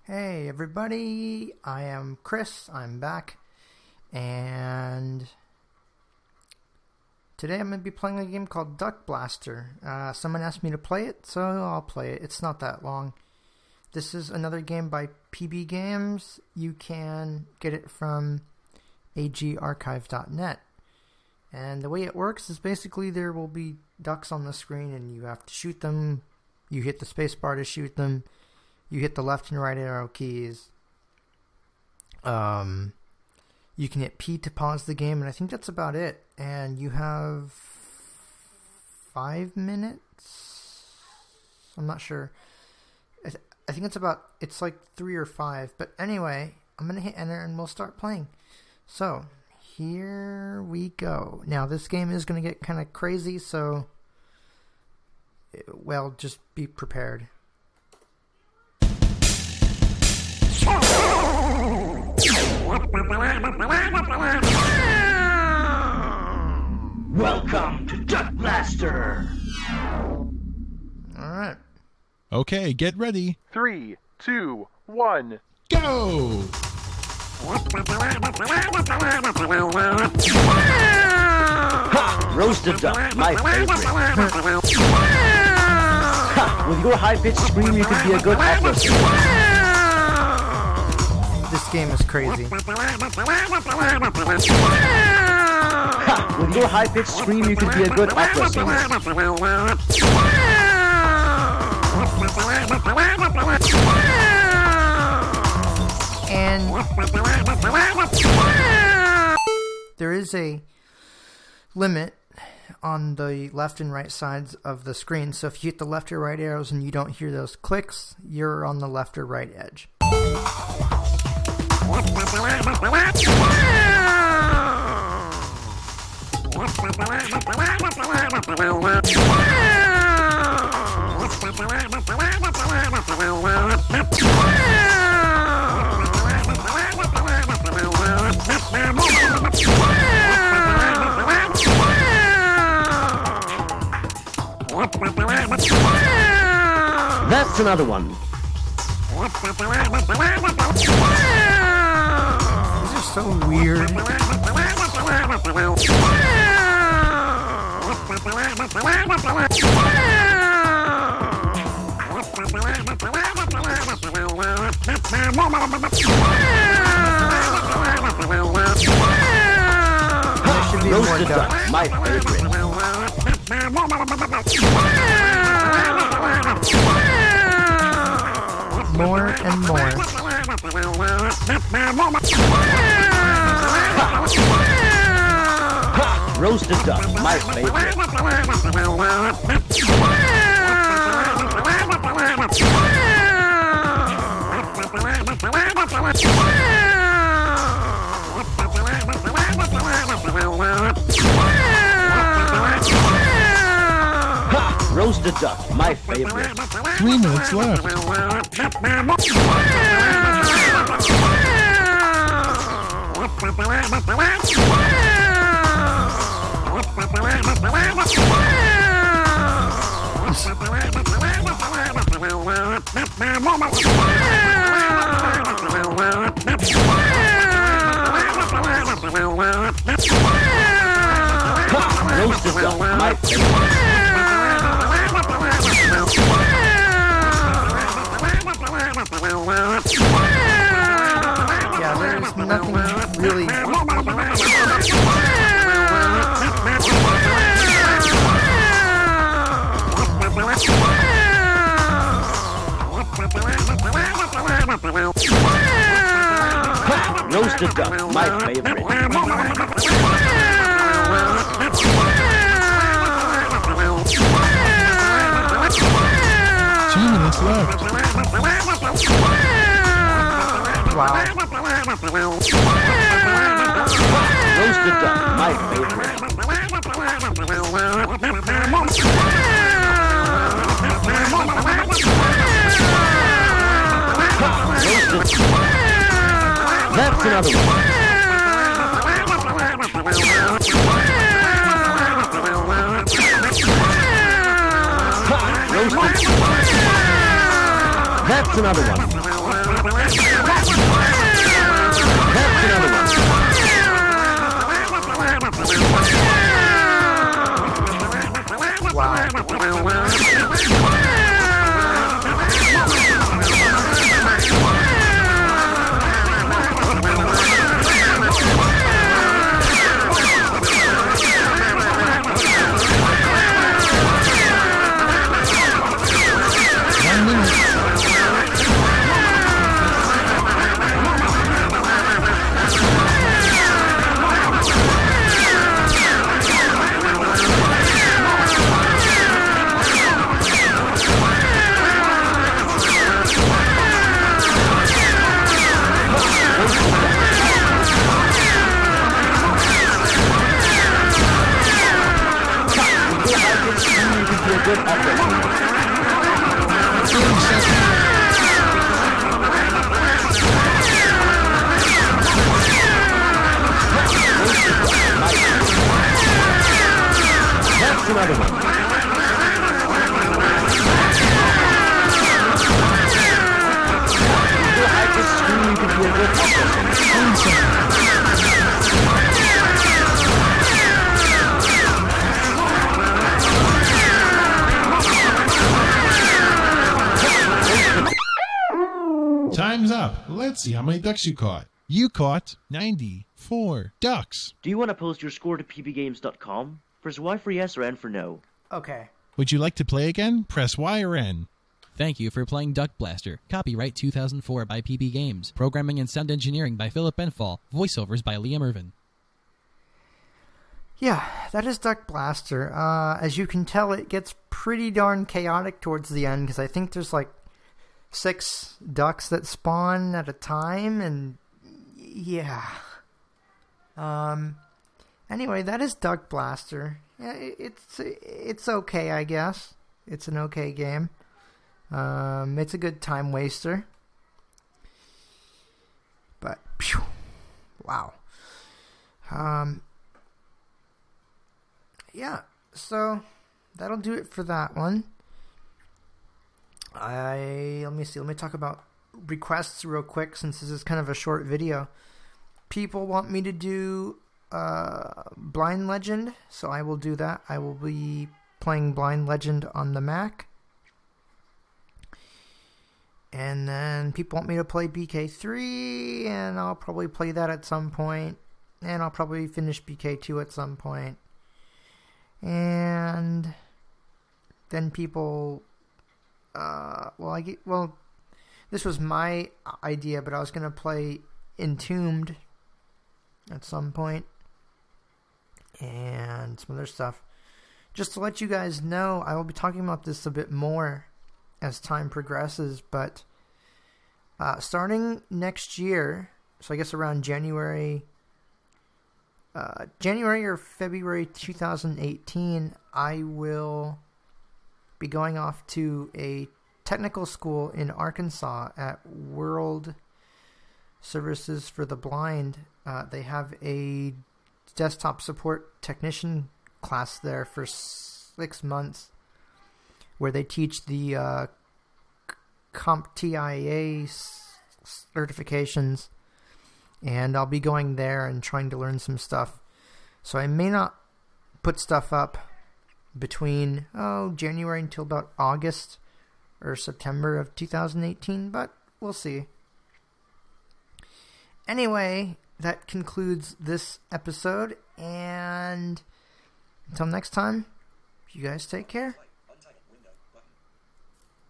Hey everybody, I am Chris, I'm back, and today I'm going to be playing a game called Duck Blaster. Someone asked me to play it, so I'll play it. It's not that long. This is another game by PB Games. You can get it from agarchive.net. And the way it works is basically there will be ducks on the screen and you have to shoot them. You hit the spacebar to shoot them. You hit the left and right arrow keys. You can hit P to pause the game, and I think that's about it. And you have 5 minutes? I'm not sure. I think it's like 3 or 5. But anyway, I'm going to hit enter and we'll start playing. So, here we go. Now, this game is going to get kind of crazy, so, well, just be prepared. Welcome to Duck Blaster. Alright. Okay, get ready. 3, 2, 1, go! Ha! Roasted duck, my favorite. Ha! With your high-pitched scream, you could be a good opera singer. This game is crazy. Ha! With your high-pitched scream, you could be a good opera singer. And there is a limit on the left and right sides of the screen. So if you hit the left or right arrows and you don't hear those clicks, you're on the left or right edge. That's another one. These are so weird. There should be more Roasted duck, ducks. my favorite. More and more. Ha! Roasted duck, my favorite. Ha! Roasted duck, my favorite. 3 minutes left. Ha! Roasted duck, my favorite. Yeah, there's nothing really. Ha! Roasted duck, my favorite. 2 minutes left. Wow. Roasted duck, my favorite. Roasted. That's another one. Roasted. That's another one. Good That's another one. I just scream you could be a good Time's up. Let's see how many ducks you caught. You caught 94 ducks. Do you want to post your score to pbgames.com? Press Y for yes or N for no. Okay. Would you like to play again? Press Y or N. Thank you for playing Duck Blaster. Copyright 2004 by PB Games. Programming and sound engineering by Philip Benfall. Voiceovers by Liam Irvin. Yeah, that is Duck Blaster. As you can tell, it gets pretty darn chaotic towards the end, because I think there's like 6 ducks that spawn at a time, and yeah. Anyway, that is Duck Blaster. Yeah, it's okay, I guess. It's an okay game. It's a good time waster. But, phew, wow. Yeah, so that'll do it for that one. Let me talk about requests real quick, since this is kind of a short video. People want me to do Blind Legend, so I will do that. I will be playing Blind Legend on the Mac. And then people want me to play BK3, and I'll probably play that at some point. And I'll probably finish BK2 at some point. And then people... this was my idea, but I was going to play Entombed at some point. And some other stuff. Just to let you guys know, I will be talking about this a bit more as time progresses, but starting next year, so I guess around January or February 2018, I will be going off to a technical school in Arkansas at World Services for the Blind. They have a desktop support technician class there for 6 months, where they teach the CompTIA certifications, and I'll be going there and trying to learn some stuff. So I may not put stuff up between January until about August or September of 2018, but we'll see. Anyway, that concludes this episode, and until next time, you guys take care.